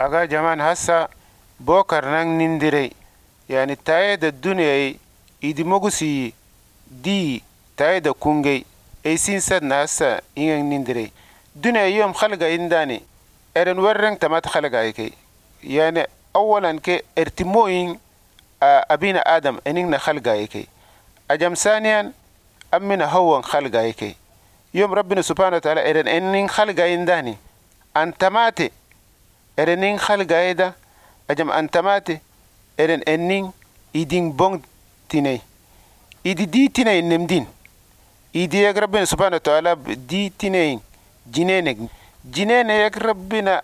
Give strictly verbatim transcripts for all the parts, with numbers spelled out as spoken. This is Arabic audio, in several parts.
aga jaman hassa bokar nang nindire yani tayeda dunya idi mogusi di tayeda kungay ay sinsad na hassa ingang nindire dunya yom khalga indani eren warrang tamat khalga ay yani awalan ke ertimoin abina adam eningna khalga ay ajam saniyan amina hawan khalga ay yom rabbina subhanahu wa ta'ala eren ening khalga indani antamate erening khalga ayda ajam antamate eren enning iding bong tinay idi di tinay nemdin idi yak rabbina subhanahu wa ta'ala di tinay jinene jinene yak rabbina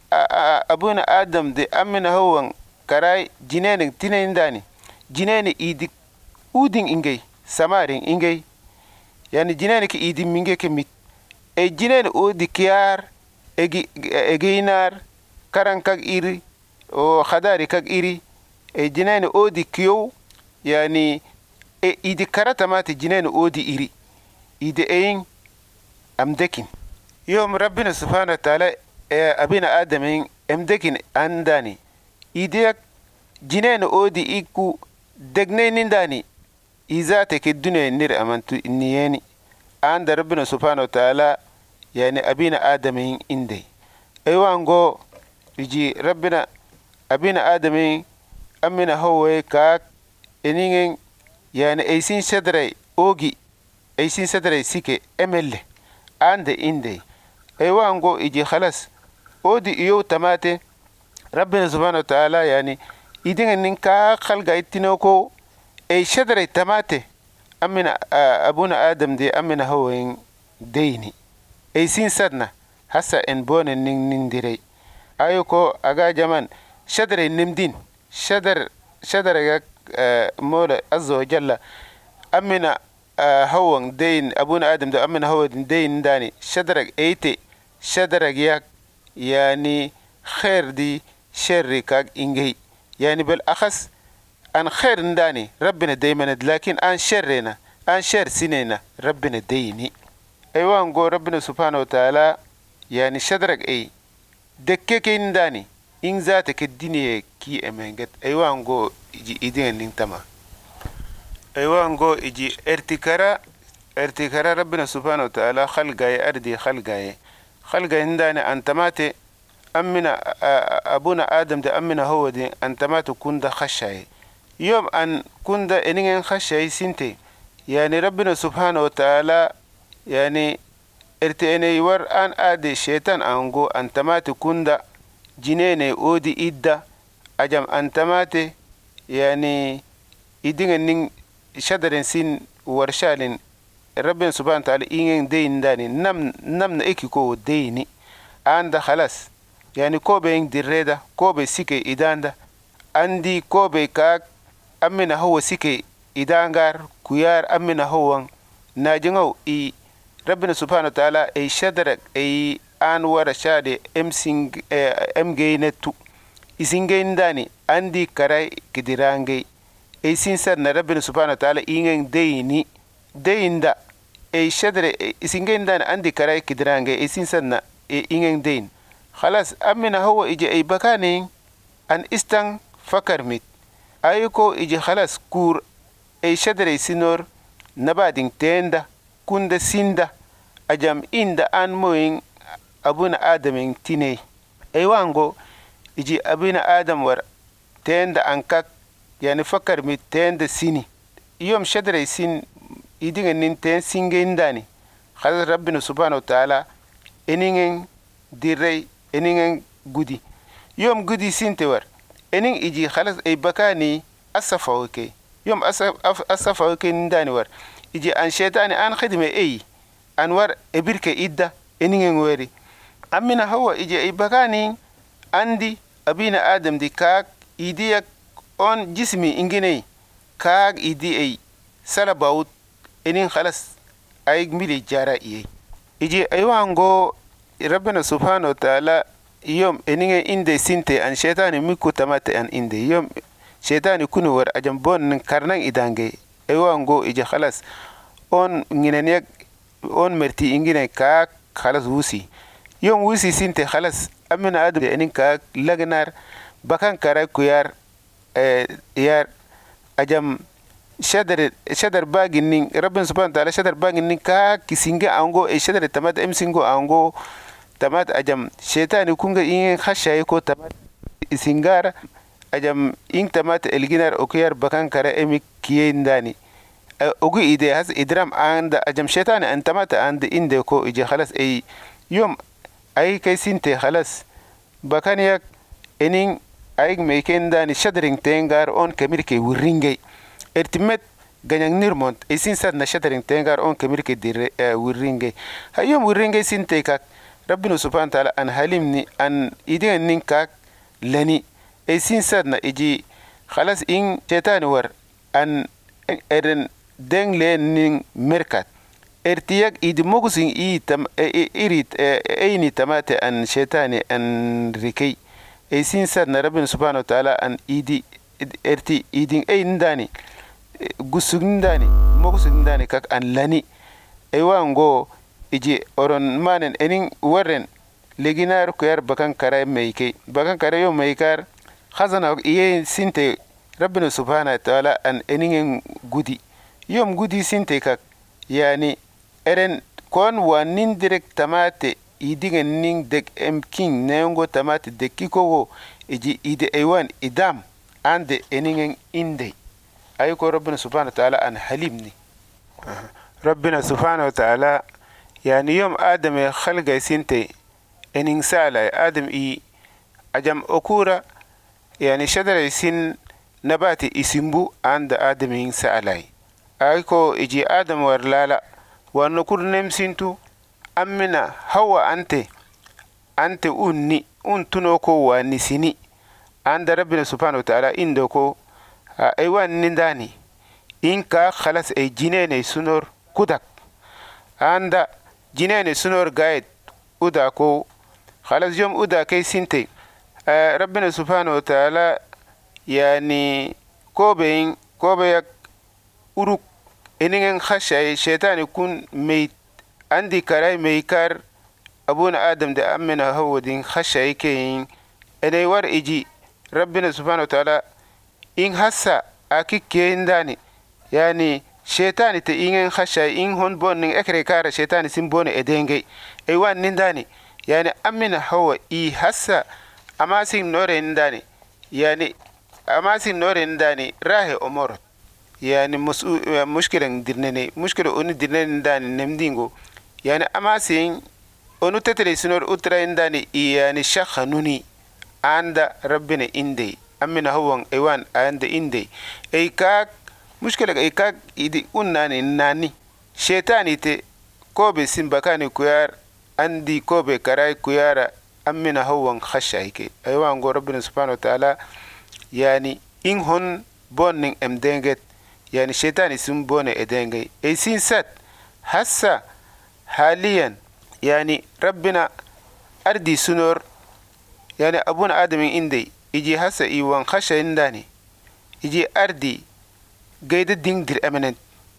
abuna adam de amina hawan karay jinene tinay ndani jinene idi uding ingay samarin ingay yani jinene ki idi minge ke mit e jinene odi kiyar egi eginar karan kag iri o khadari kag iri e jinene odi kiyo yani e idi karata mati jinene odi iri idi ein amdekin yom rabbina subhanahu wa ta'ala e abina adamin amdekin andani idi jinene odi iku degne nindani izate ke dunya nir amantu niyeni anda rabbina subhanahu wa ta'ala yani abina adamin inde aywango iji rabbina abina adamin amina hawa ka eningen yani aysin sadrai ogi aysin sadrai sike emelle ande inde aywango iji khalas odi iyo tamate rabbina subhanahu wa ta'ala yani idingen ninka khalga itinoko ay sadrai tamate amina abuna adam de amina hawa deini ay sin sadna hasa en bonen ning nindire ayoko aga jaman shadare nimdin shadar shadar ya mola azza wa jalla amina hawan dein abuna adam da amina hawan dein dani shadar eite shadar ya yani khair di sharri kag ingay yani bal akhas an khair ndani rabbina dayman lakin an sharrina an shar sinina rabbina dayni aywan go rabbina subhanahu wa ta'ala yani shadrak ay dekke kin dani in zata ke diniye ki emenget aywan go iji idin nin tama aywan go iji irtikara irtikara rabbina subhanahu wa ta'ala khalqay ardi khalqay khalqay ndani antamate amina abuna adam da amina hawadi antamate kunda khashay yom an kunda eningen khashay sinte yani rabbina subhanahu wa ta'ala yani irtene war an ade shaitan ango antamate kunda jinene odi idda ajam antamate yani idingen nin shadaren sin warshalin rabbina subhanahu wa ta'ala ingen dein dani nam nam na ekiko deini anda khalas yani kobe ing dirreda kobe sike idanda andi kobe ka amina hawa sike idangar kuyar amina hawan najingaw i rabbina subhanahu wa ta'ala ay shadrak ay an wara shade emsing emgeinetu isingein dani andi karay kidirange ay sinsar na rabbina subhanahu wa ta'ala ingen deini deinda ay shadre isingein dani andi karay kidirange ay sinsar na ingen dein khalas amina hawa ije ay bakane an istan fakarmit ayko ije khalas kur ay shadre sinor nabading tenda kunda sinda ajam inda an moyin abuna adamin tine ay wango iji abuna adam war tenda ankak yani fakar mi tenda sini yom shadre sin idinga nin ten singe indani khalas rabbina subhanahu wa ta'ala eningen dirrey eningen gudi yom gudi sinte war ening iji khalas ay bakani asafawke yom asaf asafawke indani war iji an shaytani an khidme ay anwar ebirke idda eningen weri amina hawa iji ay bakani andi abina adam di kak idi on jismi ingine kak idi ay salabawut enin khalas ay mili jara iye iji ay wango rabbina subhanahu wa ta'ala yom eningen inde sinte an shaytani miku tamate an inde yom shaytani kunu war ajam bon karnan idange ay wango iji khalas on nginen yak on merti ingine ka khalas wusi يوم ويسي سنتي خلاص أمن آدم إنين كا لغنار بكان كراي كيار اه يار أجم شدر شدر باقي نين ربنا سبحانه وتعالى شدر باقي نين كا كسينجا أنغو إيه شدر تمات إم سينغو أنغو تمات أجم شيطان يكون إيه خشة يكو تمات سينغار أجم إن تمات الجنار أوكيار بكان كرا إمي كيين داني أوجي إيده هذا إدرام عند أجم شيطان أنت مات عند إنده كو إجي خلاص أي يوم أي كيسينته خلاص بكان يك إنين أي ميكين داني شدرين تنجار أون كميركي ورينجي ارتمت غنيان نيرمونت إسين ساد نشدرين تنجار أون كميركي دير ورينجي هيوم ورينجي سينته كاك ربنا سبحانه وتعالى أن حليمني أن إيده إنين كاك لني إسين ساد نيجي خلاص إن شيطان ور أن إرن دeng le ning merkat ertiyak idi mogusin i tam irit eini tamate an shetani an rikay e sin sad na rabbin subhanahu wa ta'ala an idi erti idin ein dani gusugin dani mogusin dani kak an lani e wango iji oron manen enin warren leginar ko yar bakan kare meike bakan kare yo meikar khazana iye sinte rabbin subhanahu wa ta'ala an enin gudi يوم جودي سنتك يعني إرن كون وانين ديرك تمات يدين نين دك أمكين نيونغو تمات دكيكو يجي يد أيوان إدام عند إنين إندي أيكو ربنا سبحانه وتعالى أن حليمني ربنا سبحانه وتعالى يعني يوم آدم خلق سنتي إنين سالة آدم إي أجم أكورا يعني شجرة سن نباتي يسمبو عند آدم إن سالة أيكو إجي آدم ورلالا ونكر نمسنتو أمنا هو أنت أنت أني أنتنوكو ونسيني عند ربنا سبحانه وتعالى إندوكو أيوان ننداني إنكا خلاص أي جنين سنور كودك عند جنين سنور قايد أداكو خلاص يوم أداكي سنتي ربنا سبحانه وتعالى يعني كوبين كوبيك uruk eningen khashay shaytan kun meit andi karay meikar abuna adam da amina hawadin khashay kein enay war iji rabbina subhanahu wa ta'ala in hassa akikein dani yani shaytan te ingen khashay in hon bonning ekre kara shaytan simbone edenge ay wan nindani yani amina hawa i hassa amasin nore ndani yani amasin nore ndani rahe omor يعني مشكلة درنني مشكلة أن درنني داني نمدينغو يعني أما سين أنو تتري سنور أترين داني يعني شخ نوني عند ربنا إندي أمنا هو إيوان عند إندي أي كاك مشكلة أي كاك إدي أناني ناني شيطاني تي كوبي سنبكاني كيار عندي كوبي كراي كيار أمنا هو خشايكي أيوان غو ربنا سبحانه وتعالى يعني إن هن بونين أمدنجت يعني الشيطان اسم بوني إدنجي أي سين سات هسا حاليا يعني ربنا أردي سنور يعني أبونا آدم إندي يجي هسا إيوان خشا إنداني يجي أردي قيد الدين دير أمنت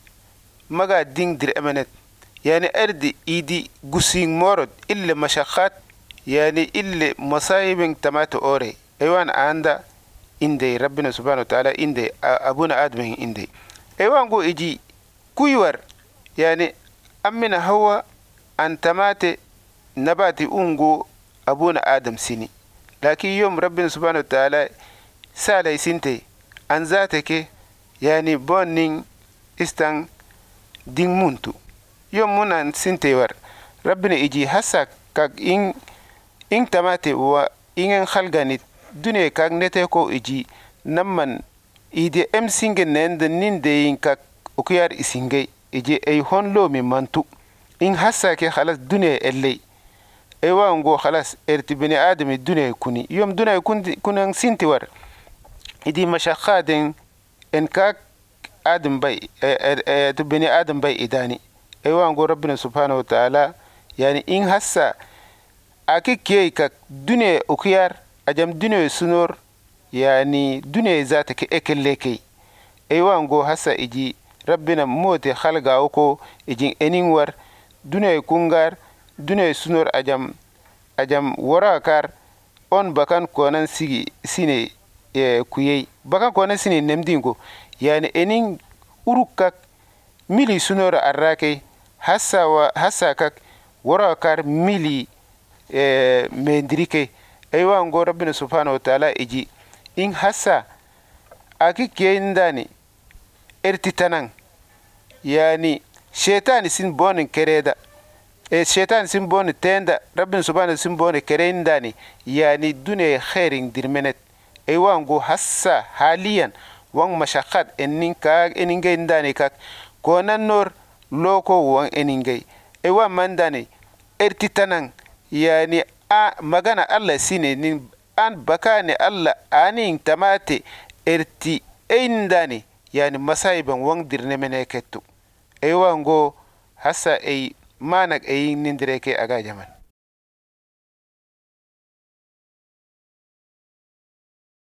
مغا الدين دير أمنت يعني أردي إيدي قسين مورد إلا مشاقات يعني إلا مصايب تماتو أوري أيوان عند إندي ربنا سبحانه وتعالى إندي أبونا آدم إندي أيوان قو إجي كويور يعني أمنا هو أن تمات نباتي أنغو أبونا آدم سيني لكن يوم ربنا سبحانه وتعالى سالي سنتي أن ذاتك يعني بونين استان دين مونتو يوم منا سنتي ور ربنا إجي حسا كاك إن إن تماتي وإن خلقاني دنيا كاك نتاكو إجي نمان إيدي أم سينجن نند نندي إنكاك أكيار إسينجي إجي أي هون لو من منتو إن حسا كي خلاص دنيا اللي أيوة نقول خلاص ارتبني آدم الدنيا يكوني يوم دنيا يكون كون سنتي ور إدي مشاخادين إنكاك آدم باي تبني آدم باي إداني أيوة نقول ربنا سبحانه وتعالى يعني إن حسا أكيد كي كاك دنيا أكيار أجم دنيا سنور يعني دنيا ذاتك أكل لكي أيوة نقول حسا إجي ربنا موت خلقه أوكو إجي إنين ور دنيا كونغار دنيا سنور أجم ajam wara kar on bakan konan sigi sine e kuyei bakan konan sine nemdingo yani enin urukak mili sunora arrake hassa wa hassa kak wara kar mili e mendrike aywa ngo rabbina subhanahu wa ta'ala iji in hassa aki kendani ertitanan yani shaytan sin bonin kereda e shaytan sin bonin tenda rabbina subhanahu sin bonin kerendani yani dune khairin dirmenet aywa ngo hassa haliyan wang mashaqat enin ka eningay ndani kak konan nor loko wang eningay aywa mandani ertitanan yani a magana Allah sine nin an bakane Allah anin tamate erti eindani yani masaiban wang dirne mene kettu aywa ngo hasa ay manak ay nindireke aga jaman